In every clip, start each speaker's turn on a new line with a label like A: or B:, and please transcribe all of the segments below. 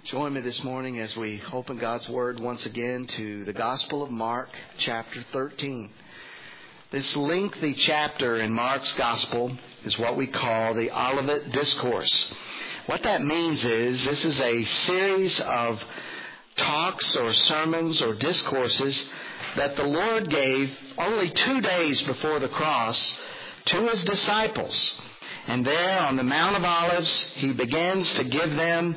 A: Join me this morning as we open God's Word once again to the Gospel of Mark, chapter 13. This lengthy chapter in Mark's Gospel is what we call the Olivet Discourse. What that means is this is a series of talks or sermons or discourses that the Lord gave only 2 days before the cross to His disciples. And there on the Mount of Olives, He begins to give them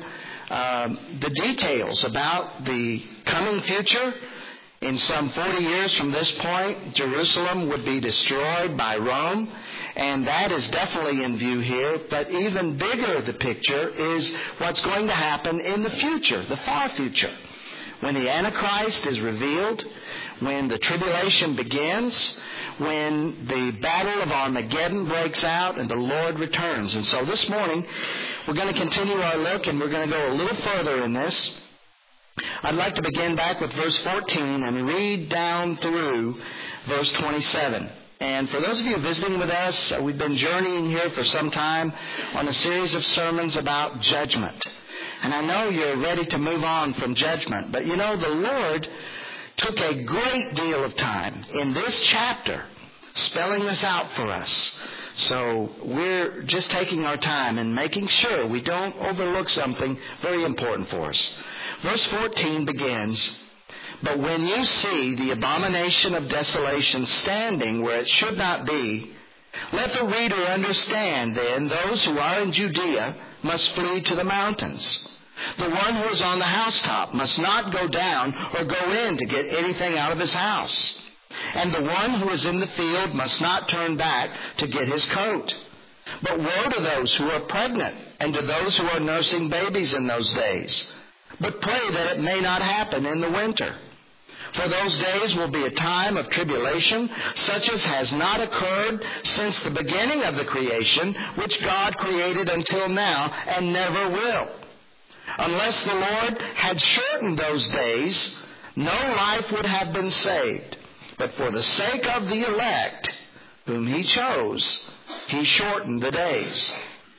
A: the details about the coming future. In some 40 years from this point, Jerusalem would be destroyed by Rome, and that is definitely in view here. But even bigger, the picture is what's going to happen in the future, the far future, when the Antichrist is revealed, when the tribulation begins, when the battle of Armageddon breaks out and the Lord returns. And so this morning, we're going to continue our look, and we're going to go a little further in this. I'd like to begin back with verse 14 and read down through verse 27. And for those of you visiting with us, we've been journeying here for some time on a series of sermons about judgment. And I know you're ready to move on from judgment, but you know, the Lord took a great deal of time in this chapter spelling this out for us. So we're just taking our time and making sure we don't overlook something very important for us. Verse 14 begins, "But when you see the abomination of desolation standing where it should not be, let the reader understand then those who are in Judea must flee to the mountains. The one who is on the housetop must not go down or go in to get anything out of his house. And the one who is in the field must not turn back to get his coat. But woe to those who are pregnant and to those who are nursing babies in those days. But pray that it may not happen in the winter. For those days will be a time of tribulation, such as has not occurred since the beginning of the creation, which God created until now and never will. Unless the Lord had shortened those days, no life would have been saved. But for the sake of the elect, whom He chose, He shortened the days.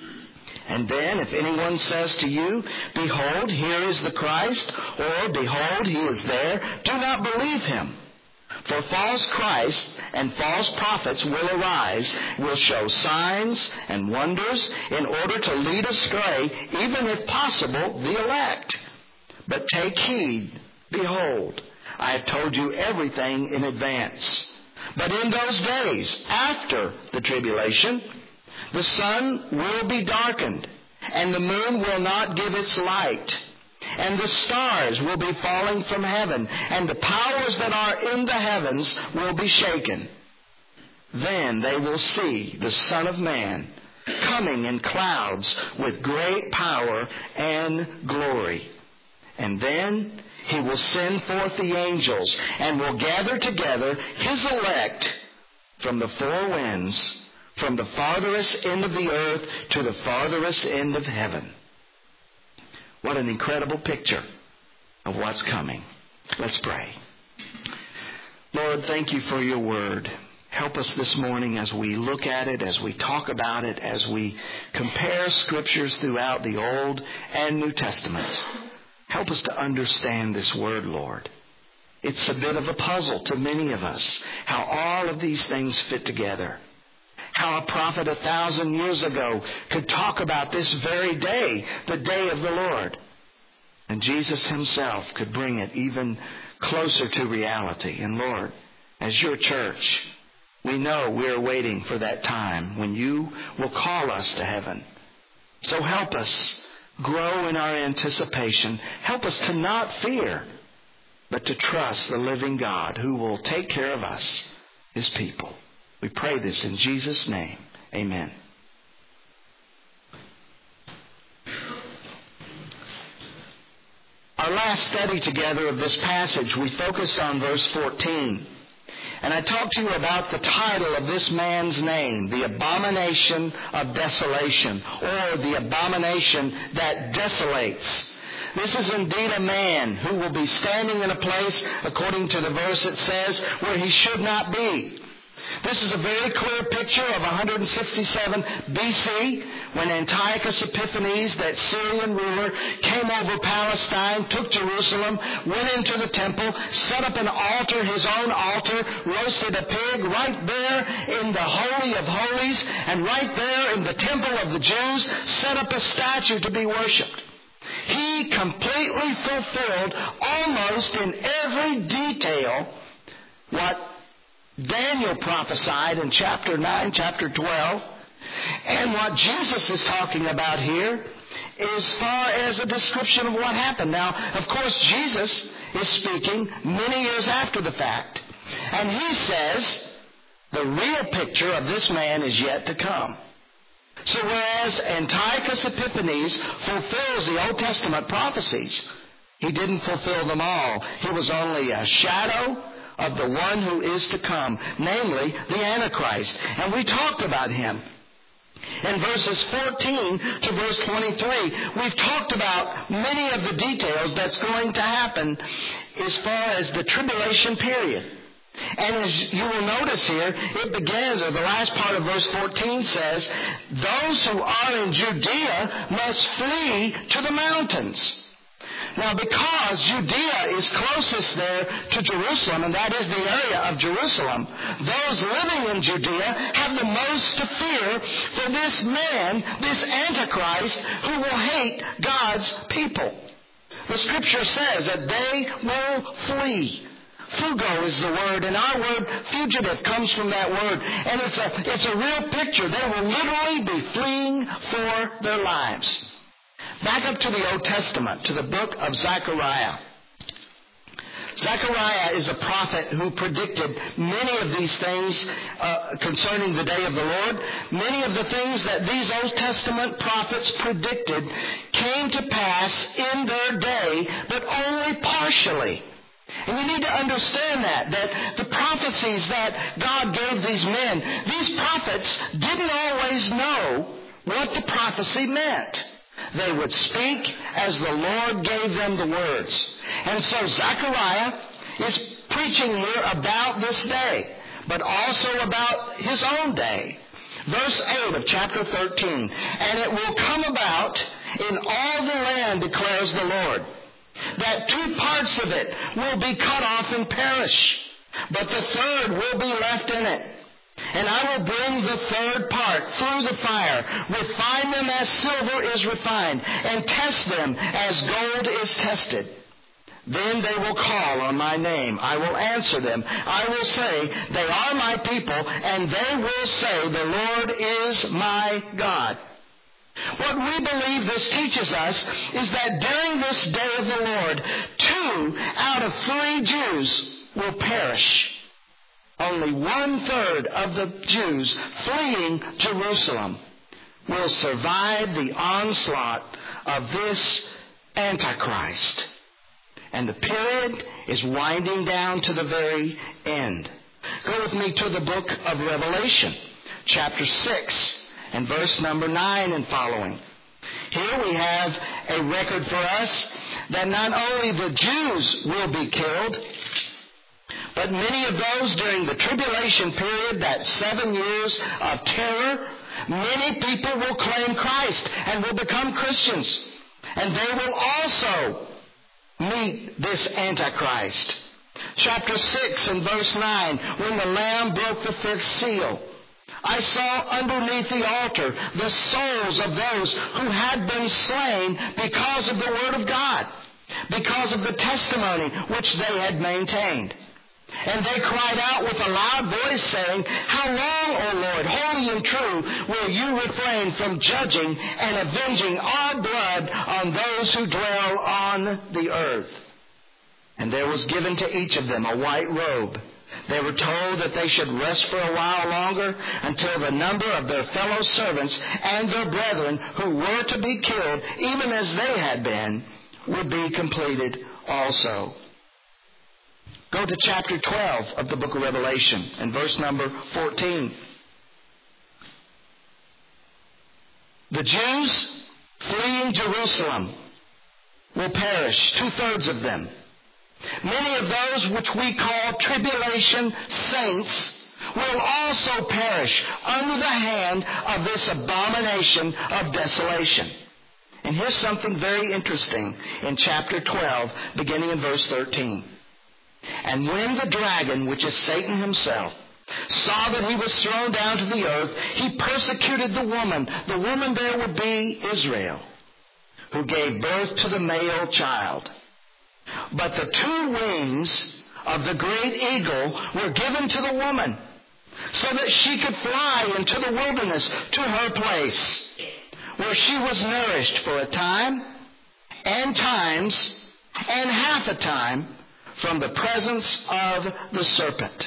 A: And then if anyone says to you, 'Behold, here is the Christ,' or 'Behold, He is there,' do not believe him. For false Christs and false prophets will arise, will show signs and wonders in order to lead astray, even if possible, the elect. But take heed, behold, I have told you everything in advance. But in those days, after the tribulation, the sun will be darkened, and the moon will not give its light, and the stars will be falling from heaven, and the powers that are in the heavens will be shaken. Then they will see the Son of Man coming in clouds with great power and glory. And then He will send forth the angels and will gather together His elect from the four winds, from the farthest end of the earth to the farthest end of heaven." What an incredible picture of what's coming. Let's pray. Lord, thank you for your word. Help us this morning as we look at it, as we talk about it, as we compare scriptures throughout the Old and New Testaments. Help us to understand this word, Lord. It's a bit of a puzzle to many of us, how all of these things fit together. How a prophet 1,000 years ago could talk about this very day, the day of the Lord. And Jesus Himself could bring it even closer to reality. And Lord, as your church, we know we're waiting for that time when you will call us to heaven. So help us grow in our anticipation. Help us to not fear, but to trust the living God who will take care of us, His people. We pray this in Jesus' name. Amen. Our last study together of this passage, we focused on verse 14. And I talked to you about the title of this man's name, the abomination of desolation, or the abomination that desolates. This is indeed a man who will be standing in a place, according to the verse it says, where he should not be. This is a very clear picture of 167 BC when Antiochus Epiphanes, that Syrian ruler, came over Palestine, took Jerusalem, went into the temple, set up an altar, his own altar, roasted a pig right there in the Holy of Holies, and right there in the temple of the Jews, set up a statue to be worshipped. He completely fulfilled, almost in every detail, what Daniel prophesied in chapter 9, chapter 12. And what Jesus is talking about here as far as a description of what happened. Now, of course, Jesus is speaking many years after the fact. And he says the real picture of this man is yet to come. So whereas Antiochus Epiphanes fulfills the Old Testament prophecies, he didn't fulfill them all. He was only a shadow of the one who is to come, namely the Antichrist. And we talked about him. In verses 14 to verse 23, we've talked about many of the details that's going to happen as far as the tribulation period. And as you will notice here, it begins, or the last part of verse 14 says, those who are in Judea must flee to the mountains. Now, because Judea is closest there to Jerusalem, and that is the area of Jerusalem, those living in Judea have the most to fear for this man, this Antichrist, who will hate God's people. The Scripture says that they will flee. Fugo is the word, and our word fugitive comes from that word. And it's a real picture. They will literally be fleeing for their lives. Back up to the Old Testament, to the book of Zechariah. Zechariah is a prophet who predicted many of these things concerning the day of the Lord. Many of the things that these Old Testament prophets predicted came to pass in their day, but only partially. And you need to understand that the prophecies that God gave these men, these prophets didn't always know what the prophecy meant. They would speak as the Lord gave them the words. And so Zechariah is preaching here about this day, but also about his own day. Verse 8 of chapter 13, and it will come about in all the land, declares the Lord, that 2 parts of it will be cut off and perish, but the third will be left in it. And I will bring the third part through the fire, refine them as silver is refined, and test them as gold is tested. Then they will call on my name. I will answer them. I will say, they are my people, and they will say, the Lord is my God. What we believe this teaches us is that during this day of the Lord, 2 out of 3 Jews will perish. Only 1/3 of the Jews fleeing Jerusalem will survive the onslaught of this Antichrist. And the period is winding down to the very end. Go with me to the book of Revelation, chapter 6, and verse number 9 and following. Here we have a record for us that not only the Jews will be killed, but many of those during the tribulation period, that 7 years of terror, many people will claim Christ and will become Christians. And they will also meet this Antichrist. Chapter 6 and verse 9, when the Lamb broke the 5th seal, I saw underneath the altar the souls of those who had been slain because of the Word of God, because of the testimony which they had maintained. And they cried out with a loud voice, saying, how long, O Lord, holy and true, will you refrain from judging and avenging our blood on those who dwell on the earth? And there was given to each of them a white robe. They were told that they should rest for a while longer until the number of their fellow servants and their brethren who were to be killed, even as they had been, would be completed also. Go to chapter 12 of the book of Revelation and verse number 14. The Jews fleeing Jerusalem will perish, 2/3 of them. Many of those which we call tribulation saints will also perish under the hand of this abomination of desolation. And here's something very interesting in chapter 12, beginning in verse 13. And when the dragon, which is Satan himself, saw that he was thrown down to the earth, he persecuted the woman. The woman there would be Israel, who gave birth to the male child. But the 2 wings of the great eagle were given to the woman, so that she could fly into the wilderness to her place, where she was nourished for a time, and times, and half a time, from the presence of the serpent.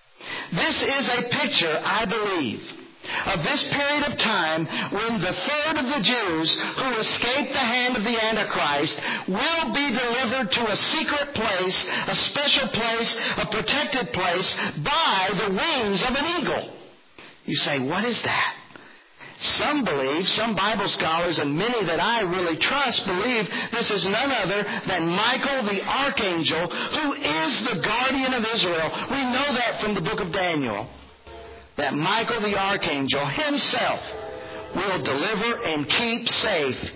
A: This is a picture, I believe, of this period of time when the third of the Jews who escaped the hand of the Antichrist will be delivered to a secret place, a special place, a protected place by the wings of an eagle. You say, what is that? Some believe, some Bible scholars, and many that I really trust, believe this is none other than Michael the Archangel, who is the guardian of Israel. We know that from the book of Daniel, that Michael the Archangel himself will deliver and keep safe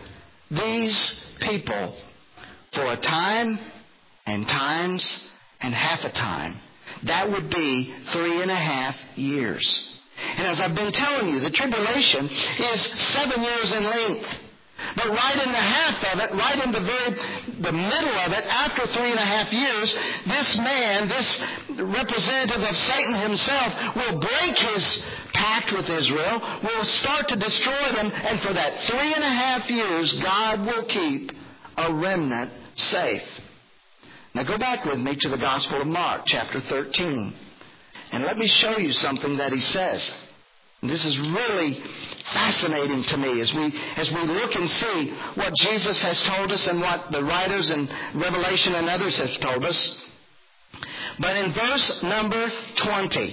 A: these people for a time and times and half a time. That would be 3.5 years. And as I've been telling you, the tribulation is 7 years in length. But right in the half of it, right in the middle of it, after 3.5 years, this man, this representative of Satan himself, will break his pact with Israel, will start to destroy them, and for that 3.5 years, God will keep a remnant safe. Now go back with me to the Gospel of Mark, chapter 13. And let me show you something that he says. And this is really fascinating to me as we look and see what Jesus has told us and what the writers in Revelation and others have told us. But in verse number 20,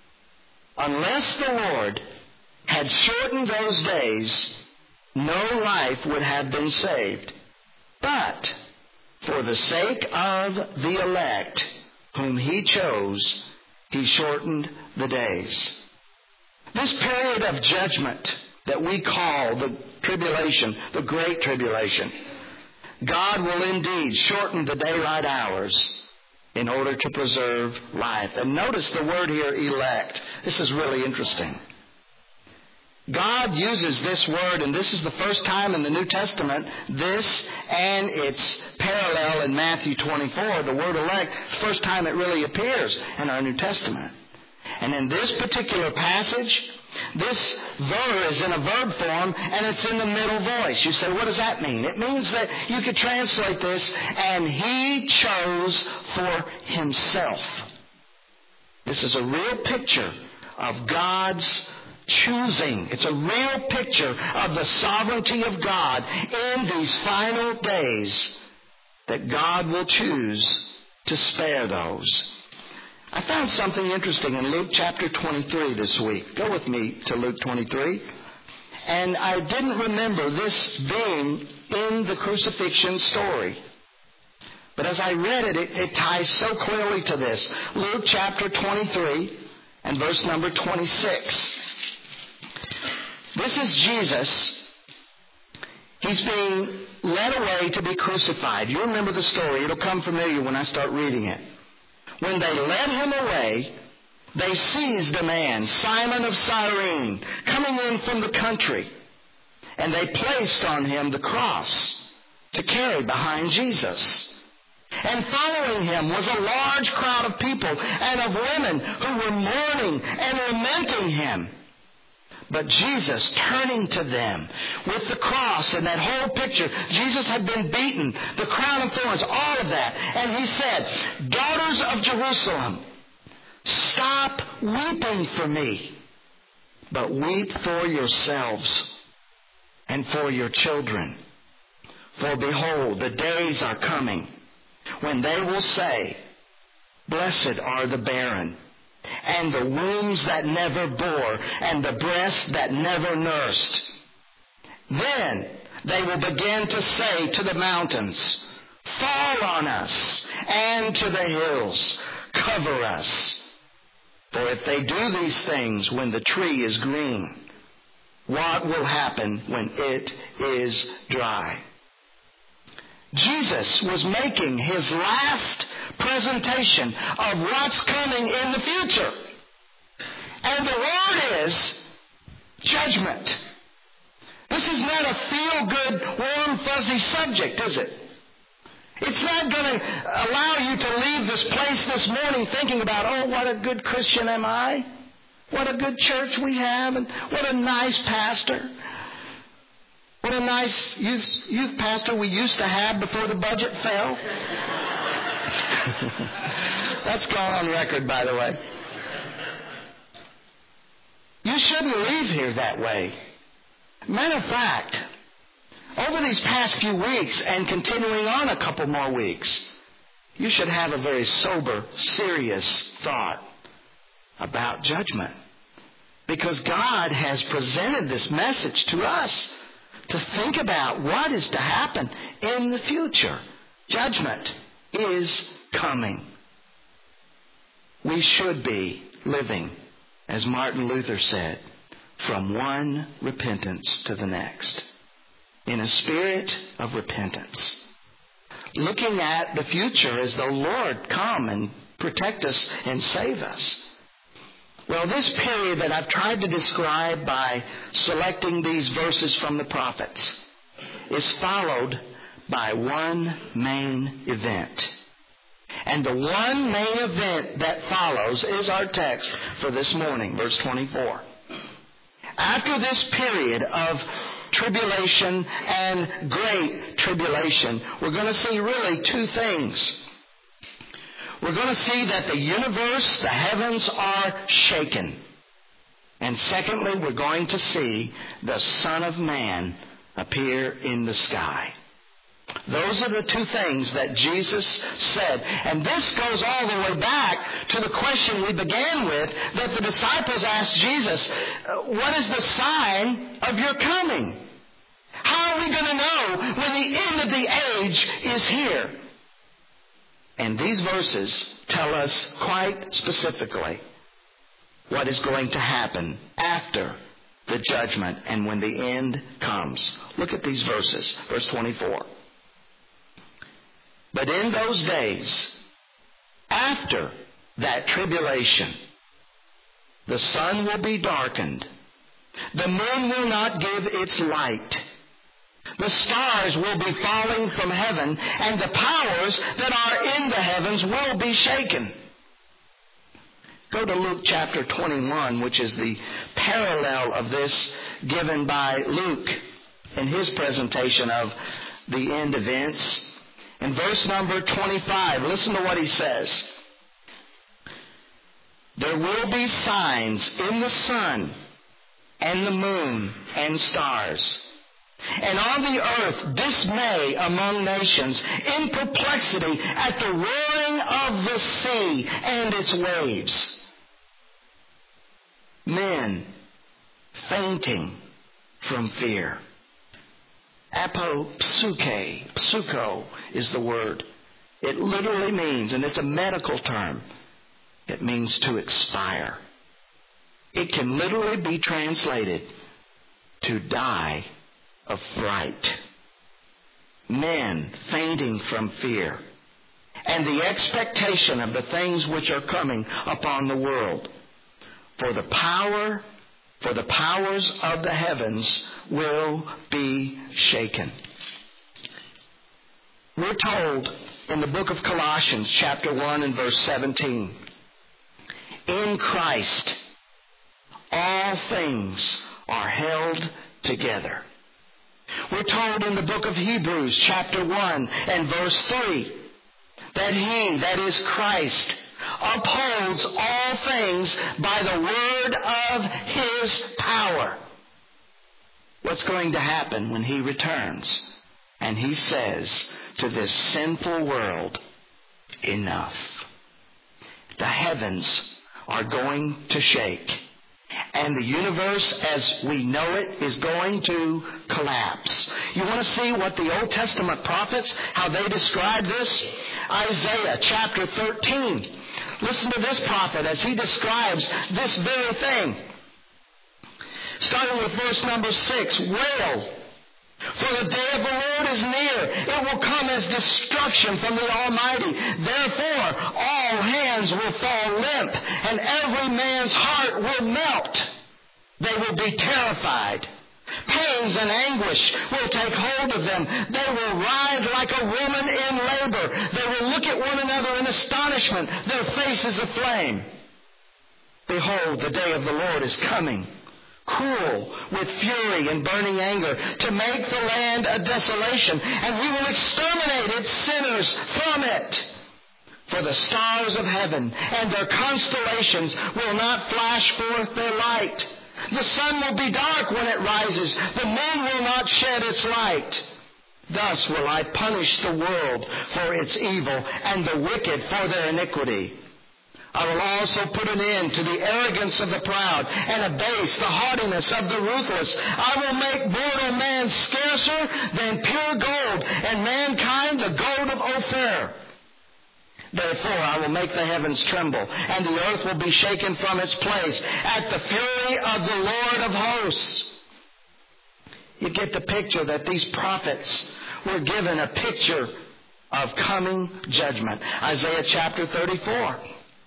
A: unless the Lord had shortened those days, no life would have been saved. But for the sake of the elect whom he chose, he shortened the days. This period of judgment that we call the tribulation, the Great Tribulation, God will indeed shorten the daylight hours in order to preserve life. And notice the word here, elect. This is really interesting. God uses this word, and this is the first time in the New Testament, this and its parallel in Matthew 24, the word elect, first time it really appears in our New Testament. And in this particular passage, this ver is in a verb form, and it's in the middle voice. You say, what does that mean? It means that you could translate this, and he chose for himself. This is a real picture of God's choosing. It's a real picture of the sovereignty of God in these final days, that God will choose to spare those. I found something interesting in Luke chapter 23 this week. Go with me to Luke 23. And I didn't remember this being in the crucifixion story. But as I read it, it ties so clearly to this. Luke chapter 23 and verse number 26. This is Jesus. He's being led away to be crucified. You remember the story. It'll come familiar when I start reading it. When they led him away, they seized a man, Simon of Cyrene, coming in from the country, and they placed on him the cross to carry behind Jesus. And following him was a large crowd of people and of women who were mourning and lamenting him. But Jesus, turning to them with the cross and that whole picture, Jesus had been beaten, the crown of thorns, all of that. And he said, daughters of Jerusalem, stop weeping for me, but weep for yourselves and for your children. For behold, the days are coming when they will say, blessed are the barren, and the wombs that never bore, and the breasts that never nursed. Then they will begin to say to the mountains, fall on us, and to the hills, cover us. For if they do these things when the tree is green, what will happen when it is dry? Jesus was making his last presentation of what's coming in the future. And the word is judgment. This is not a feel-good, warm, fuzzy subject, is it? It's not going to allow you to leave this place this morning thinking about, oh, what a good Christian am I? What a good church we have, and what a nice pastor. What a nice youth pastor we used to have before the budget fell. That's gone on record, by the way. You shouldn't leave here that way. Matter of fact, over these past few weeks and continuing on a couple more weeks, you should have a very sober, serious thought about judgment. Because God has presented this message to us to think about what is to happen in the future. Judgment is coming. We should be living, as Martin Luther said, from one repentance to the next, in a spirit of repentance, looking at the future as the Lord come and protect us and save us. Well, this period that I've tried to describe by selecting these verses from the prophets is followed by one main event. And the one main event that follows is our text for this morning, verse 24. After this period of tribulation and great tribulation, we're going to see really two things. We're going to see that the universe, the heavens, are shaken. And secondly, we're going to see the Son of Man appear in the sky. Those are the two things that Jesus said. And this goes all the way back to the question we began with, that the disciples asked Jesus, what is the sign of your coming? How are we going to know when the end of the age is here? And these verses tell us quite specifically what is going to happen after the judgment and when the end comes. Look at these verses. Verse 24. But in those days, after that tribulation, the sun will be darkened. The moon will not give its light. The stars will be falling from heaven, and the powers that are in the heavens will be shaken. Go to Luke chapter 21, which is the parallel of this given by Luke in his presentation of the end events. In verse number 25, listen to what he says. There will be signs in the sun and the moon and stars, and on the earth dismay among nations, in perplexity at the roaring of the sea and its waves. Men fainting from fear. Psuko is the word. It literally means, and it's a medical term, it means to expire. It can literally be translated to die of fright. Men fainting from fear, and the expectation of the things which are coming upon the world. For the powers of the heavens will be shaken. We're told in the book of Colossians, chapter 1 and verse 17, in Christ all things are held together. We're told in the book of Hebrews, chapter 1 and verse 3, that He, that is Christ, upholds all things by the word of His power. What's going to happen when He returns? And He says to this sinful world, enough. The heavens are going to shake. And the universe as we know it is going to collapse. You want to see what the Old Testament prophets, how they describe this? Isaiah chapter 13. Listen to this prophet as he describes this very thing. Starting with verse number 6, wail, for the day of the Lord is near. It will come as destruction from the Almighty. Therefore, all hands will fall limp, and every man's heart will melt. They will be terrified. Pains and anguish will take hold of them. They will writhe like a woman in labor. They will look at one another in astonishment, their faces aflame. Behold, the day of the Lord is coming, cruel with fury and burning anger, to make the land a desolation, and he will exterminate its sinners from it. For the stars of heaven and their constellations will not flash forth their light. The sun will be dark when it rises. The moon will not shed its light. Thus will I punish the world for its evil and the wicked for their iniquity. I will also put an end to the arrogance of the proud and abase the haughtiness of the ruthless. I will make mortal man scarcer than pure gold, and mankind the gold of Ophir. Therefore I will make the heavens tremble, and the earth will be shaken from its place at the fury of the Lord of hosts. You get the picture that these prophets were given a picture of coming judgment. Isaiah chapter 34.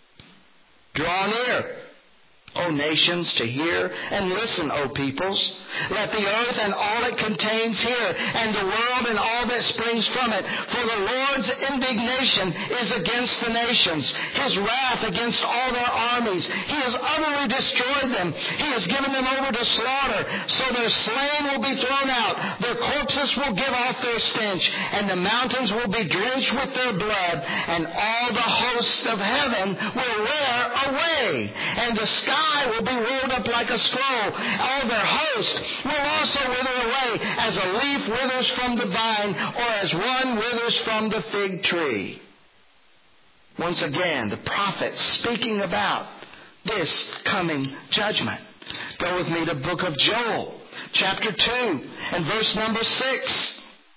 A: Draw near, O nations, to hear, and listen, O peoples. Let the earth and all it contains hear, and the world and all that springs from it. For the Lord's indignation is against the nations, his wrath against all their armies. He has utterly destroyed them. He has given them over to slaughter. So their slain will be thrown out. Their corpses will give off their stench, and the mountains will be drenched with their blood, and all the hosts of heaven will wear away, and the sky will be rolled up like a scroll. All their host will also wither away, as a leaf withers from the vine, or as one withers from the fig tree. Once again, the prophet speaking about this coming judgment. Go with me to the book of Joel, chapter 2, and verse number 6.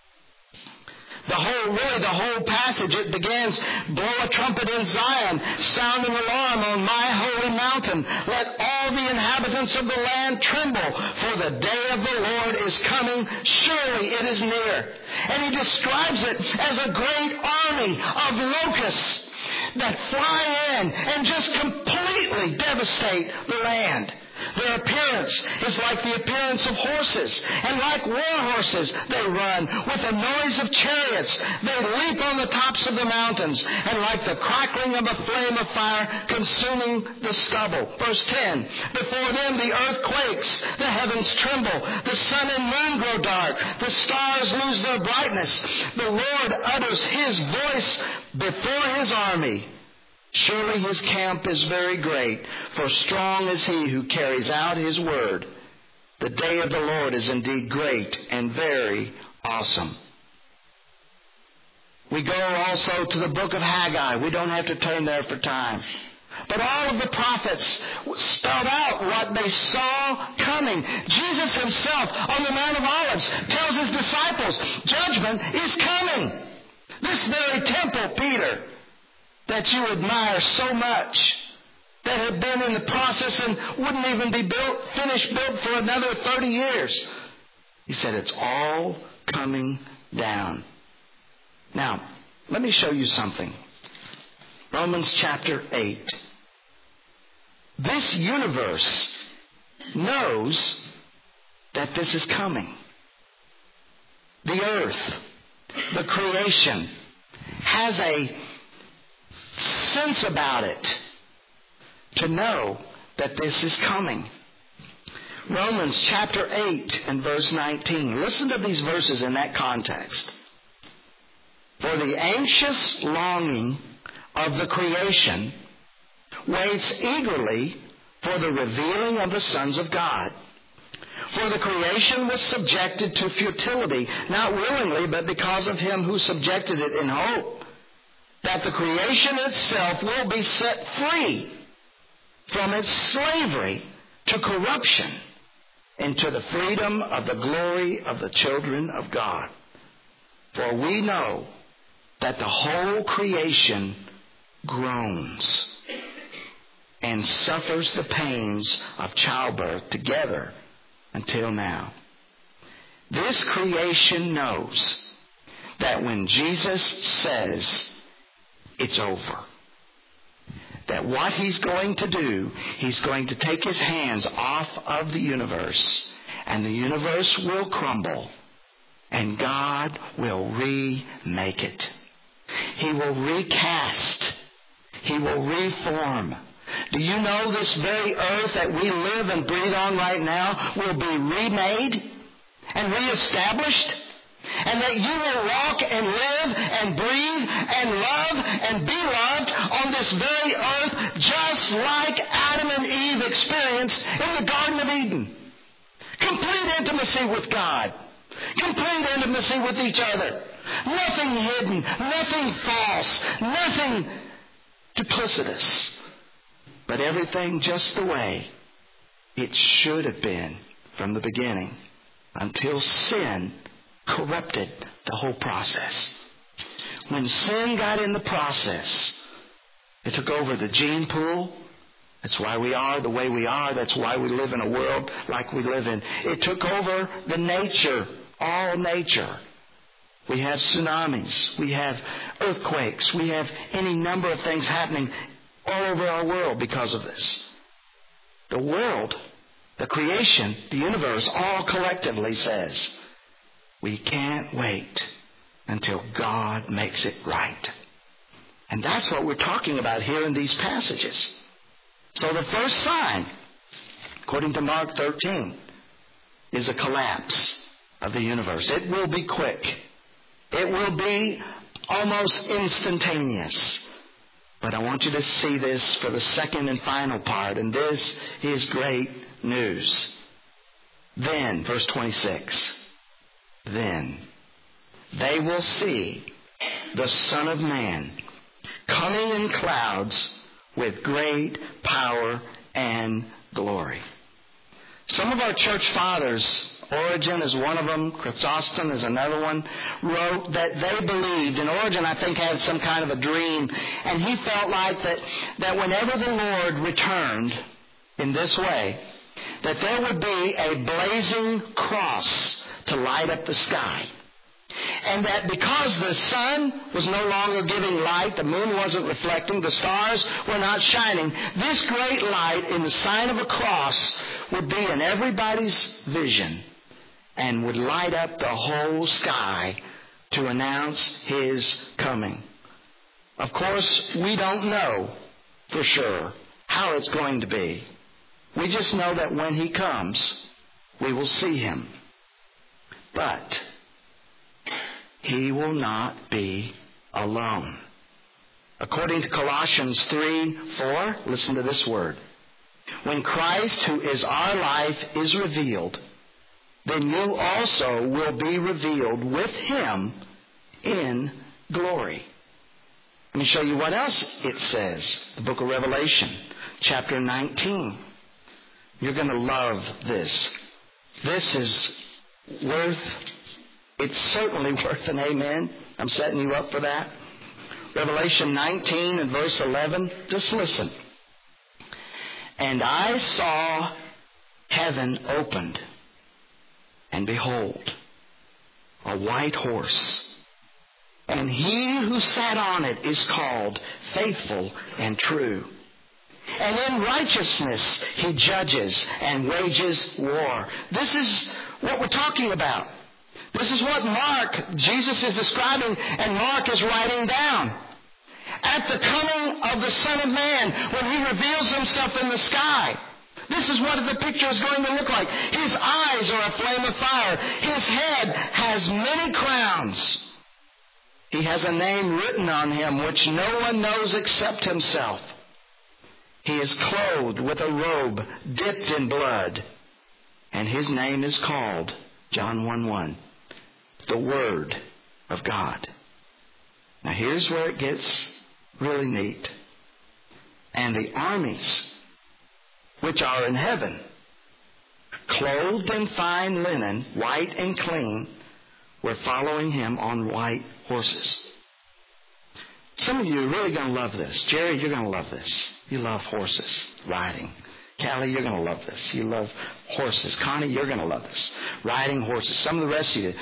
A: The whole passage, it begins, blow a trumpet in Zion, sound an alarm on my holy mountain. Let all the inhabitants of the land tremble, for the day of the Lord is coming. Surely it is near. And he describes it as a great army of locusts that fly in and just completely devastate the land. Their appearance is like the appearance of horses, and like war horses they run with the noise of chariots. They leap on the tops of the mountains, and like the crackling of a flame of fire consuming the stubble. Verse 10, before them the earth quakes, the heavens tremble, the sun and moon grow dark, the stars lose their brightness. The Lord utters his voice before his army. Surely his camp is very great, for strong is he who carries out his word. The day of the Lord is indeed great and very awesome. We go also to the book of Haggai. We don't have to turn there for time. But all of the prophets spelled out what they saw coming. Jesus himself on the Mount of Olives tells his disciples, judgment is coming. This very temple, Peter, that you admire so much, that had been in the process and wouldn't even be finished built for another 30 years. He said, it's all coming down. Now, let me show you something. Romans chapter 8. This universe knows that this is coming. The earth, the creation, has a sense about it to know that this is coming. Romans chapter 8 and verse 19. Listen to these verses in that context. For the anxious longing of the creation waits eagerly for the revealing of the sons of God. For the creation was subjected to futility, not willingly, but because of him who subjected it in hope, that the creation itself will be set free from its slavery to corruption into the freedom of the glory of the children of God. For we know that the whole creation groans and suffers the pains of childbirth together until now. This creation knows that when Jesus says it's over, that what he's going to do, he's going to take his hands off of the universe, and the universe will crumble, and God will remake it. He will recast. He will reform. Do you know this very earth that we live and breathe on right now will be remade and reestablished? And that you will walk and live and breathe and love and be loved on this very earth just like Adam and Eve experienced in the Garden of Eden. Complete intimacy with God. Complete intimacy with each other. Nothing hidden, nothing false, nothing duplicitous, but everything just the way it should have been from the beginning, until sin corrupted the whole process. When sin got in the process, it took over the gene pool. That's why we are the way we are. That's why we live in a world like we live in. It took over the nature, all nature. We have tsunamis. We have earthquakes. We have any number of things happening all over our world because of this. The world, the creation, the universe, all collectively says, we can't wait until God makes it right. And that's what we're talking about here in these passages. So the first sign, according to Mark 13, is a collapse of the universe. It will be quick. It will be almost instantaneous. But I want you to see this for the second and final part, and this is great news. Then, verse 26, then they will see the Son of Man coming in clouds with great power and glory. Some of our church fathers, Origen is one of them, Chrysostom is another one, wrote that they believed, and Origen I think had some kind of a dream, and he felt like that whenever the Lord returned in this way, that there would be a blazing cross to light up the sky. And that because the sun was no longer giving light, the moon wasn't reflecting, the stars were not shining, this great light in the sign of a cross would be in everybody's vision and would light up the whole sky to announce his coming. Of course, we don't know for sure how it's going to be. We just know that when he comes, we will see him. But he will not be alone. According to Colossians 3:4, listen to this word. When Christ, who is our life, is revealed, then you also will be revealed with him in glory. Let me show you what else it says. The book of Revelation, chapter 19. You're going to love this. This is it's certainly worth an amen. I'm setting you up for that. Revelation 19 and verse 11. Just listen. And I saw heaven opened, and behold, a white horse. And he who sat on it is called Faithful and True. And in righteousness he judges and wages war. This is what we're talking about. This is what Jesus is describing, and Mark is writing down. At the coming of the Son of Man, when he reveals himself in the sky, this is what the picture is going to look like. His eyes are a flame of fire. His head has many crowns. He has a name written on him which no one knows except himself. He is clothed with a robe dipped in blood, and his name is called, John 1:1, the Word of God. Now here's where it gets really neat. And the armies which are in heaven, clothed in fine linen, white and clean, were following him on white horses. Some of you are really going to love this. Jerry, you're going to love this. You love horses, riding. Callie, you're going to love this. You love horses. Connie, you're going to love this. Riding horses. Some of the rest of you,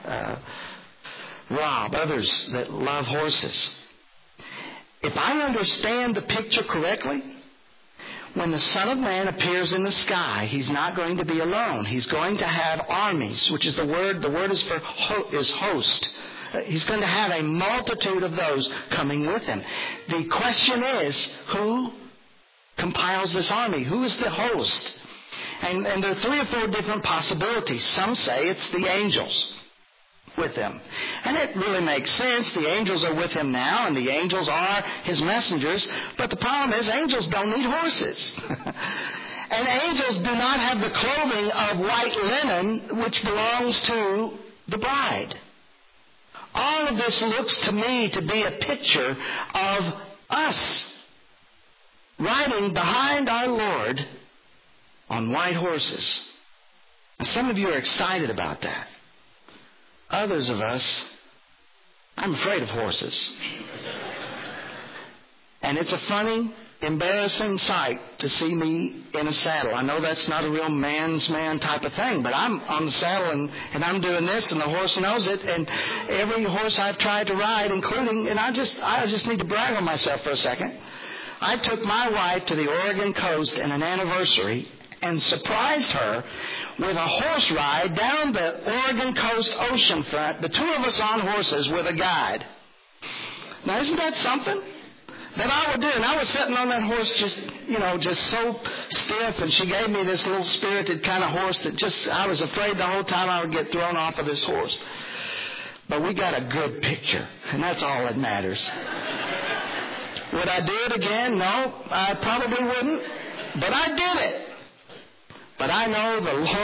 A: Rob, others that love horses. If I understand the picture correctly, when the Son of Man appears in the sky, He's not going to be alone. He's going to have armies, which is the word is for is host. He's going to have a multitude of those coming with Him. The question is, who compiles this army? Who is the host? And there are 3 or 4 different possibilities. Some say it's the angels with Him. And it really makes sense. The angels are with Him now, and the angels are His messengers. But the problem is, angels don't need horses. And angels do not have the clothing of white linen, which belongs to the bride. All of this looks to me to be a picture of us riding behind our Lord on white horses. And some of you are excited about that. Others of us, I'm afraid of horses. And it's a funny, embarrassing sight to see me in a saddle. I know that's not a real man's man type of thing, but I'm on the saddle and I'm doing this, and the horse knows it. And every horse I've tried to ride, including, and I just need to brag on myself for a second. I took my wife to the Oregon coast in an anniversary and surprised her with a horse ride down the Oregon coast oceanfront, the 2 of us on horses with a guide. Now, isn't that something? That I would do. And I was sitting on that horse just so stiff, and she gave me this little spirited kind of horse that I was afraid the whole time I would get thrown off of this horse. But we got a good picture, and that's all that matters. Would I do it again? No, I probably wouldn't. But I did it. But I know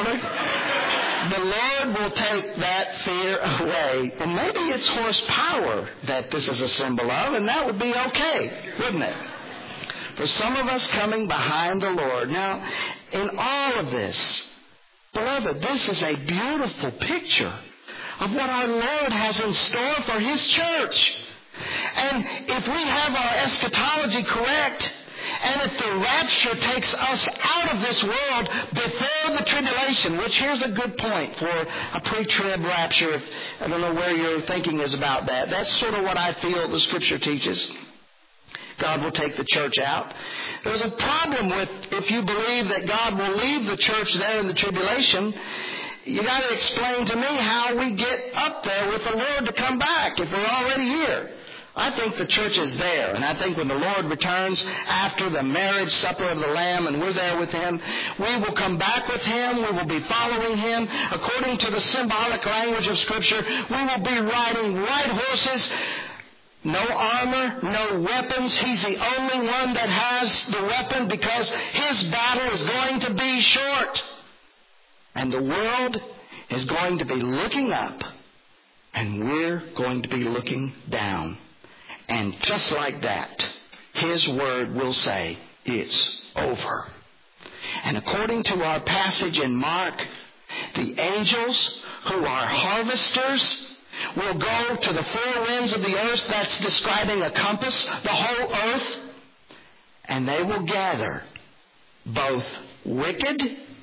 A: the Lord will take that fear away. And maybe it's horsepower that this is a symbol of, and that would be okay, wouldn't it? For some of us coming behind the Lord. Now, in all of this, beloved, this is a beautiful picture of what our Lord has in store for His church. And if we have our eschatology correct, and if the rapture takes us out of this world before the tribulation, which here's a good point for a pre-trib rapture. I don't know where your thinking is about that. That's sort of what I feel the Scripture teaches. God will take the church out. There's a problem with if you believe that God will leave the church there in the tribulation. You got to explain to me how we get up there with the Lord to come back if we're already here. I think the church is there, and I think when the Lord returns after the marriage supper of the Lamb and we're there with Him, we will come back with Him, we will be following Him according to the symbolic language of Scripture. We will be riding white horses, no armor, no weapons. He's the only one that has the weapon because His battle is going to be short. And the world is going to be looking up, and we're going to be looking down. And just like that, His Word will say, it's over. And according to our passage in Mark, the angels who are harvesters will go to the 4 winds of the earth. That's describing a compass, the whole earth. And they will gather both wicked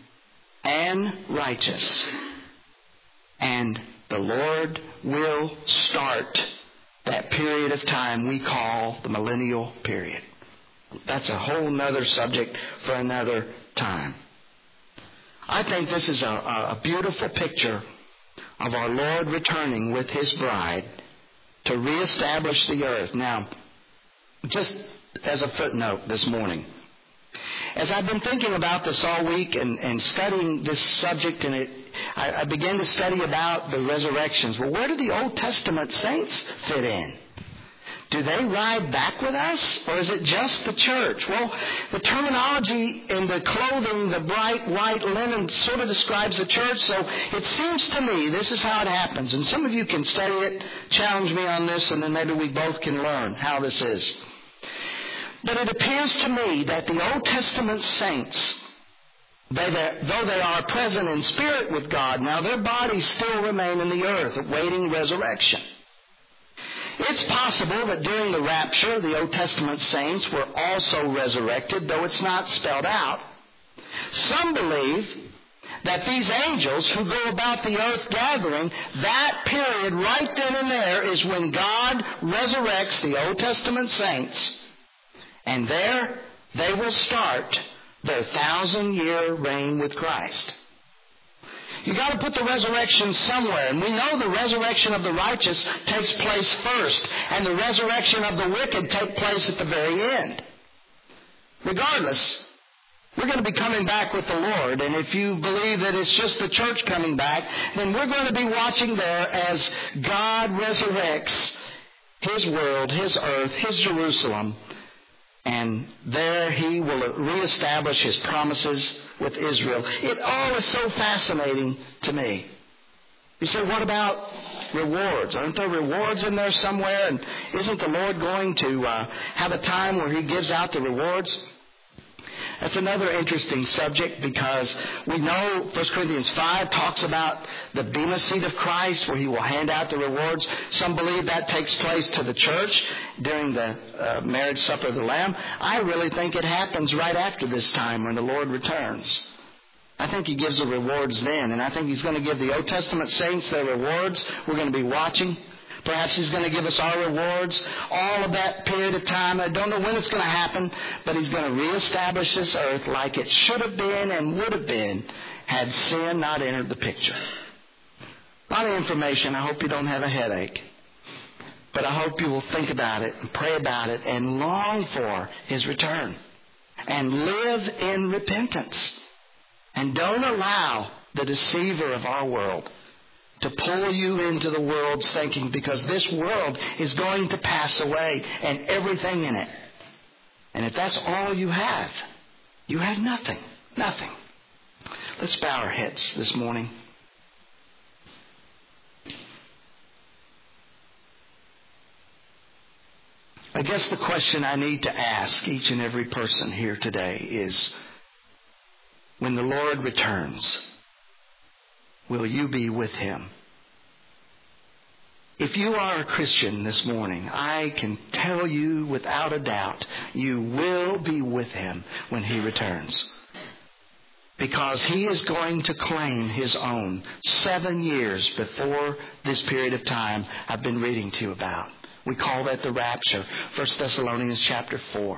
A: and righteous. And the Lord will start that period of time we call the millennial period. That's a whole nother subject for another time. I think this is a beautiful picture of our Lord returning with His bride to reestablish the earth. Now, just as a footnote this morning, as I've been thinking about this all week and studying this subject, and I began to study about the resurrections. Well, where do the Old Testament saints fit in? Do they ride back with us, or is it just the church? Well, the terminology in the clothing, the bright white linen, sort of describes the church, so it seems to me this is how it happens. And some of you can study it, challenge me on this, and then maybe we both can learn how this is. But it appears to me that the Old Testament saints, though they are present in spirit with God, now their bodies still remain in the earth awaiting resurrection. It's possible that during the rapture, the Old Testament saints were also resurrected, though it's not spelled out. Some believe that these angels who go about the earth gathering, that period right then and there is when God resurrects the Old Testament saints. And there they will start their 1,000-year reign with Christ. You've got to put the resurrection somewhere. And we know the resurrection of the righteous takes place first, and the resurrection of the wicked takes place at the very end. Regardless, we're going to be coming back with the Lord. And if you believe that it's just the church coming back, then we're going to be watching there as God resurrects His world, His earth, His Jerusalem. And there He will reestablish His promises with Israel. It all is so fascinating to me. You say, what about rewards? Aren't there rewards in there somewhere? And isn't the Lord going to have a time where He gives out the rewards? That's another interesting subject, because we know 1 Corinthians 5 talks about the Bema seat of Christ, where He will hand out the rewards. Some believe that takes place to the church during the marriage supper of the Lamb. I really think it happens right after this time when the Lord returns. I think He gives the rewards then, and I think He's going to give the Old Testament saints their rewards. We're going to be watching. Perhaps He's going to give us our rewards, all of that period of time. I don't know when it's going to happen, but He's going to reestablish this earth like it should have been and would have been had sin not entered the picture. A lot of information. I hope you don't have a headache. But I hope you will think about it and pray about it and long for His return. And live in repentance. And don't allow the deceiver of our world to pull you into the world's thinking, because this world is going to pass away and everything in it. And if that's all you have nothing. Nothing. Let's bow our heads this morning. I guess the question I need to ask each and every person here today is, when the Lord returns, will you be with Him? If you are a Christian this morning, I can tell you without a doubt, you will be with Him when He returns. Because He is going to claim His own 7 years before this period of time I've been reading to you about. We call that the rapture, 1 Thessalonians chapter 4.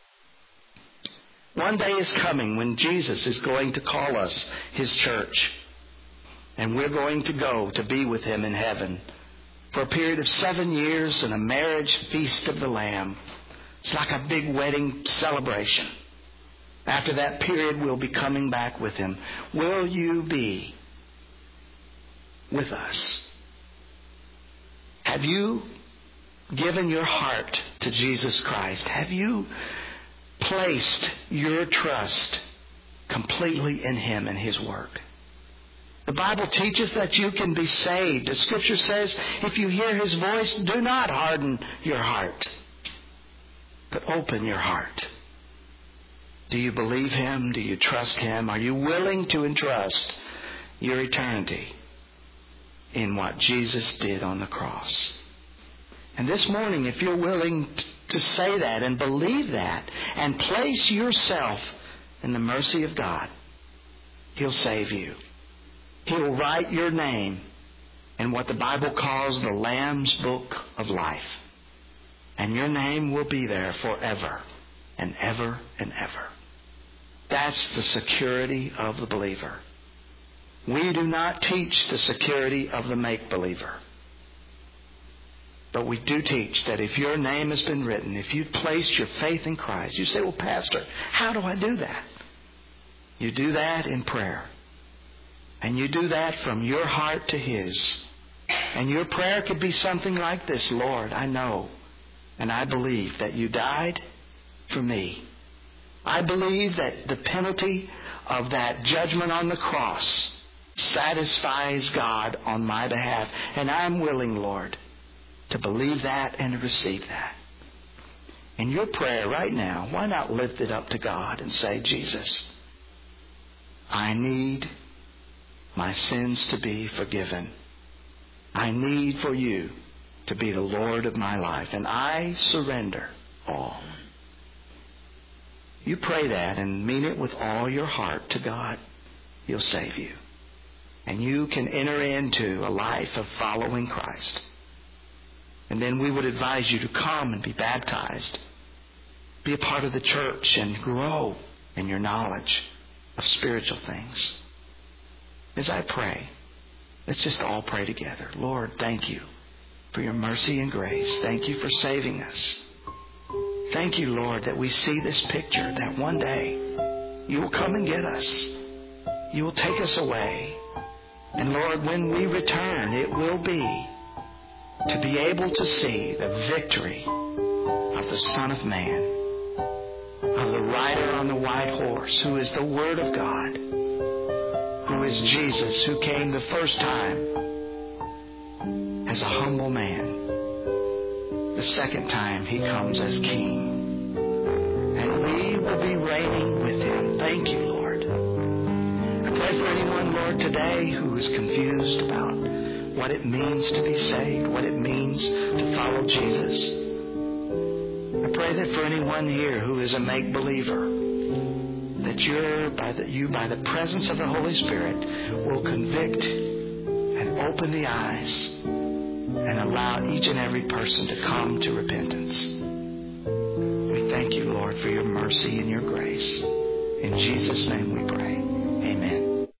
A: One day is coming when Jesus is going to call us His church. And we're going to go to be with Him in heaven for a period of 7 years and a marriage feast of the Lamb. It's like a big wedding celebration. After that period, we'll be coming back with Him. Will you be with us? Have you given your heart to Jesus Christ? Have you placed your trust completely in Him and His work? The Bible teaches that you can be saved. The Scripture says, if you hear His voice, do not harden your heart, but open your heart. Do you believe Him? Do you trust Him? Are you willing to entrust your eternity in what Jesus did on the cross? And this morning, if you're willing to say that and believe that and place yourself in the mercy of God, He'll save you. He'll write your name in what the Bible calls the Lamb's Book of Life. And your name will be there forever and ever and ever. That's the security of the believer. We do not teach the security of the make-believer. But we do teach that if your name has been written, if you've placed your faith in Christ, you say, well, Pastor, how do I do that? You do that in prayer. And you do that from your heart to His. And your prayer could be something like this: Lord, I know and I believe that You died for me. I believe that the penalty of that judgment on the cross satisfies God on my behalf. And I'm willing, Lord, to believe that and to receive that. In your prayer right now, why not lift it up to God and say, Jesus, I need my sins to be forgiven. I need for You to be the Lord of my life, and I surrender all. You pray that and mean it with all your heart to God. He'll save you. And you can enter into a life of following Christ. And then we would advise you to come and be baptized. Be a part of the church and grow in your knowledge of spiritual things. As I pray, let's just all pray together. Lord, thank you for your mercy and grace. Thank you for saving us. Thank you, Lord, that we see this picture, that one day you will come and get us. You will take us away. And Lord, when we return, it will be to be able to see the victory of the Son of Man, of the rider on the white horse, who is the Word of God, who is Jesus, who came the first time as a humble man. The second time he comes as King. And we will be reigning with him. Thank you, Lord. I pray for anyone, Lord, today who is confused about what it means to be saved, what it means to follow Jesus. I pray that for anyone here who is a make-believer, that you, by the presence of the Holy Spirit, will convict and open the eyes and allow each and every person to come to repentance. We thank you, Lord, for your mercy and your grace. In Jesus' name we pray. Amen.